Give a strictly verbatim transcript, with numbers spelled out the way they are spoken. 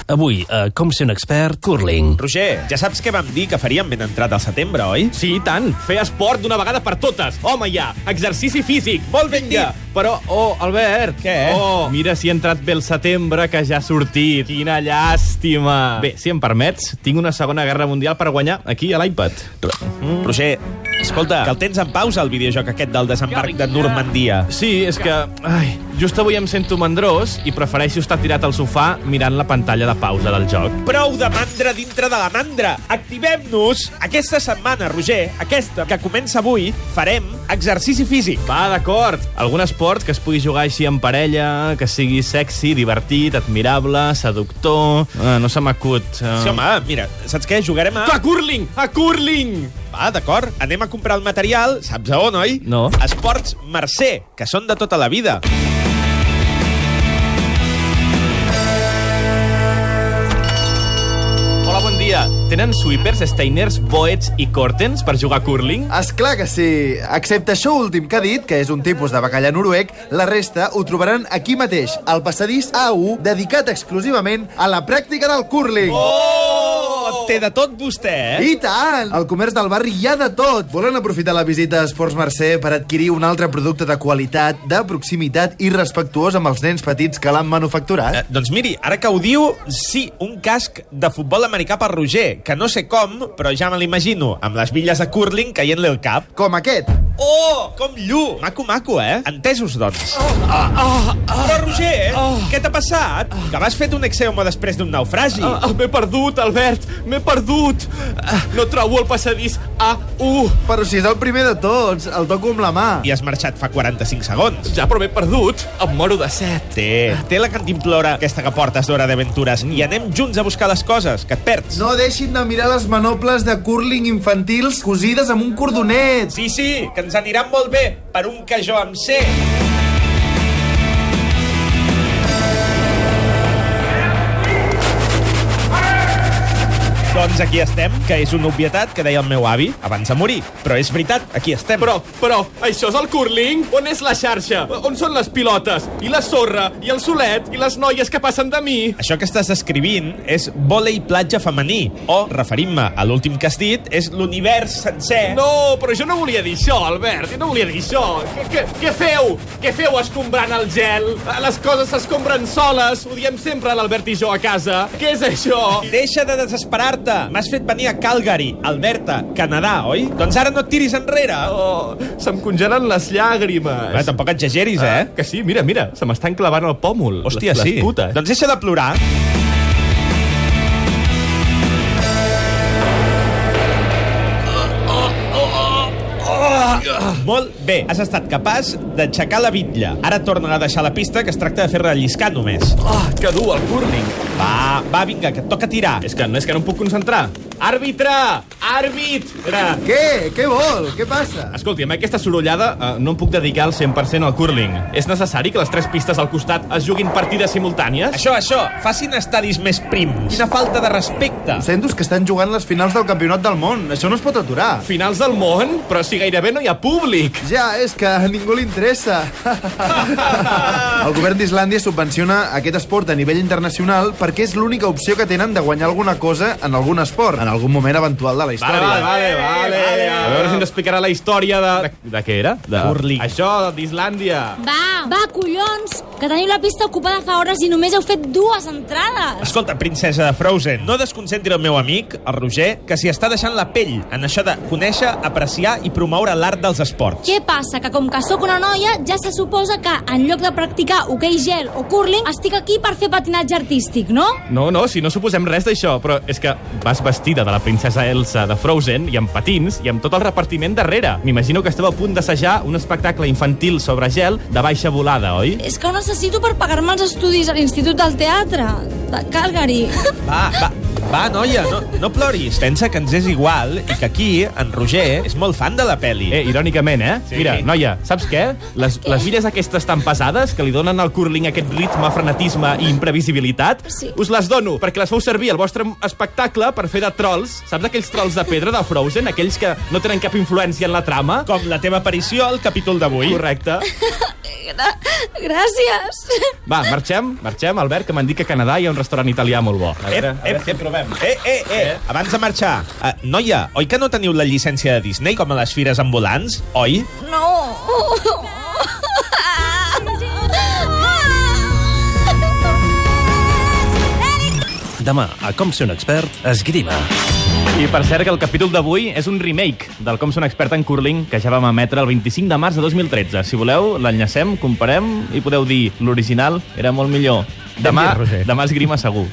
Avui, uh, com ser un expert, curling. Roger, ja saps què vam dir que faríem ben entrat al setembre, oi? Sí, i tant. Fer esport d'una vegada per totes. Home, ja. Exercici físic. Molt ben dit. Però, oh, Albert. Què? Oh, mira si ha entrat bé el setembre, que ja ha sortit. Quina llàstima. Bé, si em permets, tinc una segona guerra mundial per guanyar aquí a l'iPad. Mm. Roger, escolta, que el tens en pausa, el videojoc aquest del desembarc de Normandia. Sí, és que... Ai, just avui em sento mandrós i prefereixo estar tirat al sofà mirant la pantalla de pausa del joc. Prou de mandra dintre de la mandra! Activem-nos! Aquesta setmana, Roger, aquesta, que comença avui, farem exercici físic. Va, d'acord. Algun esport que es pugui jugar així en parella, que sigui sexy, divertit, admirable, seductor... Ah, no se m'acut. Uh... Sí, home, mira, saps què? Jugarem a... A curling! A curling! Va, d'acord. Anem a comprar el material, saps a on, oi? No. Esports Mercè, que són de tota la vida. Hola, bon dia. Tenen sweepers, steiners, boets i cortens per jugar a curling? Esclar que sí. Excepte això últim que ha dit, que és un tipus de bacallà noruec, la resta ho trobaran aquí mateix, al passadís A u, dedicat exclusivament a la pràctica del curling. Oh! Té de tot vostè, eh? I tant! Al comerç del barri hi ha de tot. Volen aprofitar la visita a Esports Mercè per adquirir un altre producte de qualitat, de proximitat i respectuós amb els nens petits que l'han manufacturat? Eh, doncs miri, ara que ho diu, sí, un casc de futbol americà per Roger, que no sé com, però ja me l'imagino, amb les billes de curling caient-li al cap. Com aquest. Oh, com llu! Maco, maco, eh? Entesos, doncs. Oh, oh, oh, Però, Roger, oh. què t'ha passat? Que vas fet un exeomo després d'un naufragi. oh, oh, m'he perdut, Albert. M'he perdut. No trobo el passadís A u. Però si és el primer de tots, el toco amb la mà. I has marxat fa quaranta-cinc segons. Ja, però m'he perdut. Em moro de set. Té, té la cantimplora aquesta que portes d'Hora d'Aventures. I anem junts a buscar les coses, que et perds. No deixin de mirar les manoples de curling infantils cosides amb un cordonet. Sí, sí, que ens aniran molt bé per un que jo em sé. Doncs aquí estem, que és una obvietat que deia el meu avi abans de morir. Però és veritat, aquí estem. Però, però, això és el curling? On és la xarxa? On són les pilotes? I la sorra? I el solet? I les noies que passen de mi? Això que estàs escrivint és vòlei platja femení. O, referint-me a l'últim que has dit, és l'univers sencer. No, però jo no volia dir això, Albert. Jo no volia dir això. Què, què, què feu? Què feu escombrant el gel? Les coses s'escombren soles. Ho diem sempre l'Albert i jo a casa. Què és això? Deixa de desesperar-te. M'has fet venir a Calgary, Alberta, Canadà, oi? Doncs ara no et tiris enrere. Oh, se'm congelen les llàgrimes. Bé, tampoc exageris, eh? Ah, que sí, mira, mira, se m'estan clavant el pòmul. Hòstia, les, sí. Les putes. Doncs deixa de plorar. Molt bé, has estat capaç d'aixecar la bitlla. Ara torna a deixar la pista, que es tracta de fer relliscar només. Oh, que dur el curling. Va, va, vinga, que et toca tirar. És que, és que no em puc concentrar. Àrbitre! Àrbitre! Què? Què vol? Què passa? Escolti, amb aquesta sorollada eh, no em puc dedicar al cent per cent al curling. És necessari que les tres pistes al costat es juguin partides simultànies? Això, això, facin estadis més prims. Quina falta de respecte. Ho sento, és que estan jugant les finals del Campionat del Món. Això no es pot aturar. Finals del món? Però si gairebé no hi ha públic. Ja, és que a ningú li interessa. El govern d'Islàndia subvenciona aquest esport a nivell internacional perquè és l'única opció que tenen de guanyar alguna cosa en algun esport, en algun moment eventual de la història. Vale, vale, vale. vale. A veure si ens explicarà la història de... De, de què era? De curling. Això, d'Islàndia. Va, va, collons, que teniu la pista ocupada fa hores i només heu fet dues entrades. Escolta, princesa de Frozen, no desconcentri el meu amic, el Roger, que s'hi està deixant la pell en això de conèixer, apreciar i promoure l'art dels esports. Què passa? Que com que sóc una noia, ja se suposa que en lloc de practicar hoquei gel o curling, estic aquí per fer patinatge artístic, no? No, no, si no suposem res d'això, però és que vas vestida de la princesa Elsa de Frozen i amb patins i amb tot el repartiment darrere. M'imagino que esteu a punt d'assajar un espectacle infantil sobre gel de baixa volada, oi? És que ho necessito per pagar-me els estudis a l'Institut del Teatre de Calgary. Va, va, va, noia, no, no ploris. Pensa que ens és igual i que aquí en Roger és molt fan de la peli. Eh, irònicament, eh? Sí. Mira, noia, saps què? Les, Què? les billes aquestes tan pesades que li donen al curling aquest ritme, frenetisme i imprevisibilitat, Sí. us les dono perquè les feu servir al vostre espectacle per fer de trolls. Saps aquells trolls de pedra de Frozen? Aquells que no tenen cap influència en la trama? Com la teva aparició al capítol d'avui. Correcte. Gra gràcies. Va, marxem, marxem, Albert, que m'han dit que a Canadà hi ha un restaurant italià molt bo. A veure, Ep, a veure ep, si ep. ho trobem. Eh, eh, eh, abans de marxar. Uh, noia, oi que no teniu la llicència de Disney com a les fires ambulants, oi? No. Demà, a Com ser un expert, esgrima. I per cert que el capítol d'avui és un remake del Com ser un expert en curling que ja vam emetre el vint-i-cinc de març de dos mil tretze. Si voleu, l'enllacem, comparem i podeu dir l'original era molt millor. Demà, demà esgrima segur.